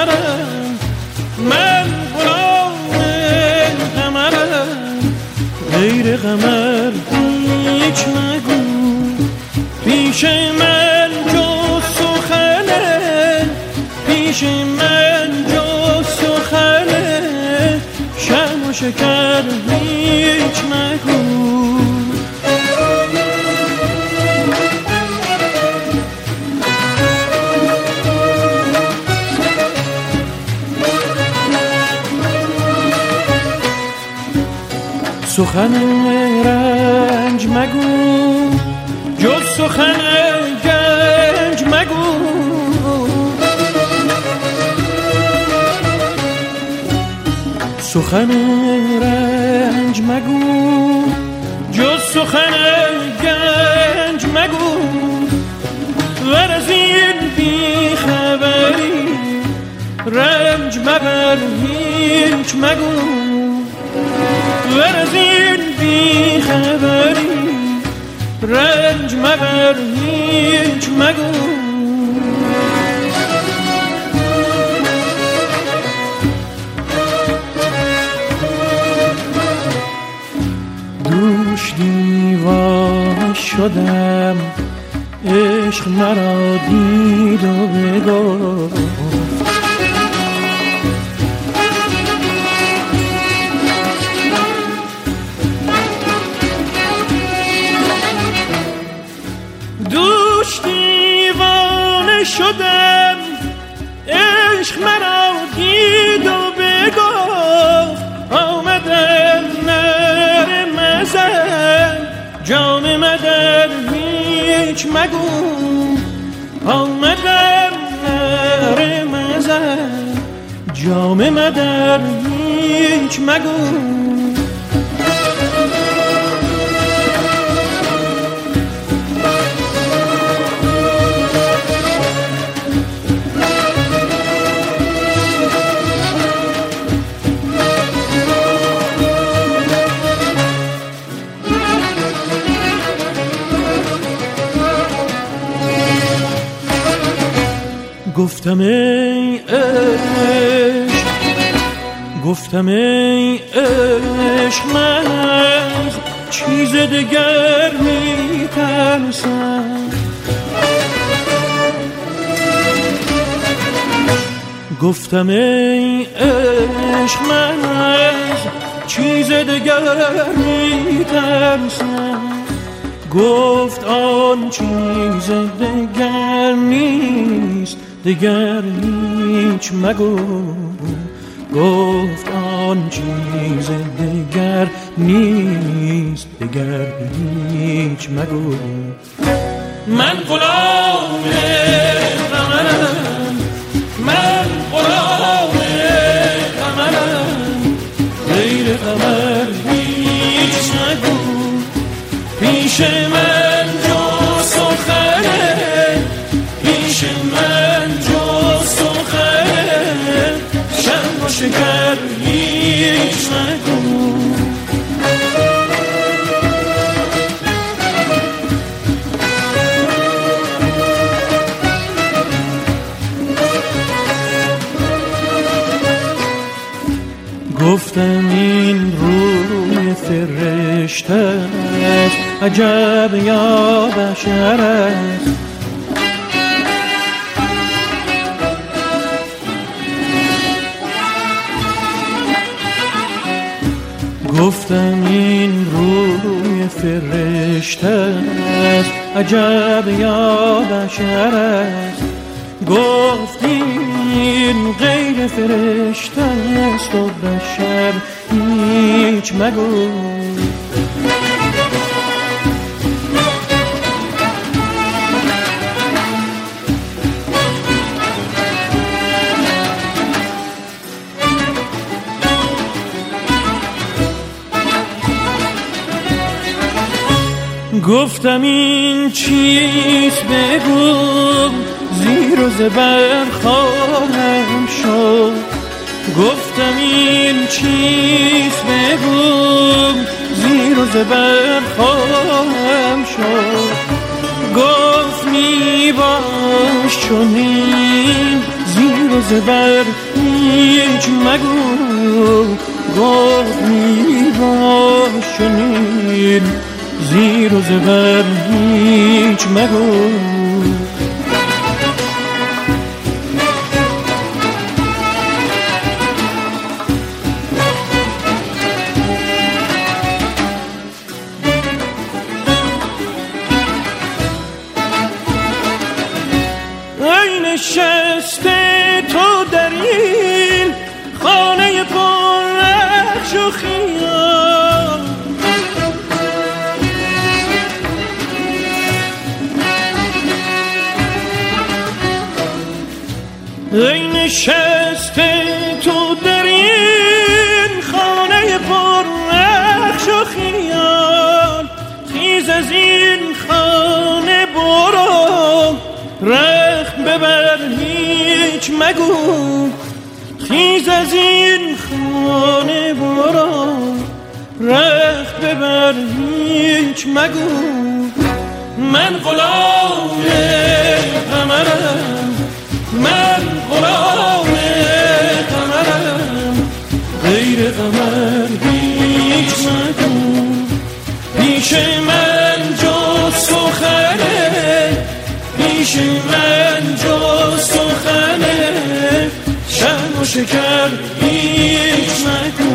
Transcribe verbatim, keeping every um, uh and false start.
قمرم، من غلام قمرم، غیر قمر هیچ مگو، پیش من جز سخنه، پیش من جز سخنه، شرم و شکر هیچ مگو. سخن رنج مگو، جز سخن گنج مگو، سخن رنج مگو، جز سخن گنج مگو، ور از این بی خبری رنج مبر هیچ مگو، ور از این بی خبری رنج مبر هیچ مگو. دوش دیوانه شدم، عشق مرا دید و بگفت، دوش دیوانه شدم، عشق مرا دید و بگفت، آمدم نره مزن، جام مدر هیچ مگو، آمدم نره مزن، جام مدر هیچ مگو. گفتم ای عشق، گفتم ای عشق، من از چیز دگر می ترسم، گفتم ای عشق، من از چیز دگر می ترسم، گفت آن چیز دگر نیست، دگر هیچ مگو، گفت آن چیز دگر نیست، دگر هیچ مگو. من غلام قمرم، من غلام قمرم، غیر قمر هیچ مگو، پیش من جز سخنه، پیش من جز سخنه، شرم و شکر هیچ مگو. گفتم این روی فرشته است، عجب یا بشر است، گفتم این روی فرشته است، عجب یا بشر است، گفت این غیر فرشته است و بشر هیچ مگو. گفتم این چیز بگو، زیر و زبر خواهم شد، گفتم این چیز بگو، زیر و زبر خواهم شد، گفت می باش چنین، زیر و زبر هیچ مگو، گفت میباشنین زیر و زبر هیچ مگو. نشسته تو در این خانه پر نقش و خیال، ای نشسته تو در این خانه پر نقش و خیال، خیز از این خانه برو رخت ببر هیچ مگو، خیز از این خانه برو رخت ببر هیچ مگو. من غلام قمرم، من غلام قمرم، غیر قمر هیچ مگو. پیش من جز سخنه، پیش من جز سخنه، شرم و شکر هیچ مگو.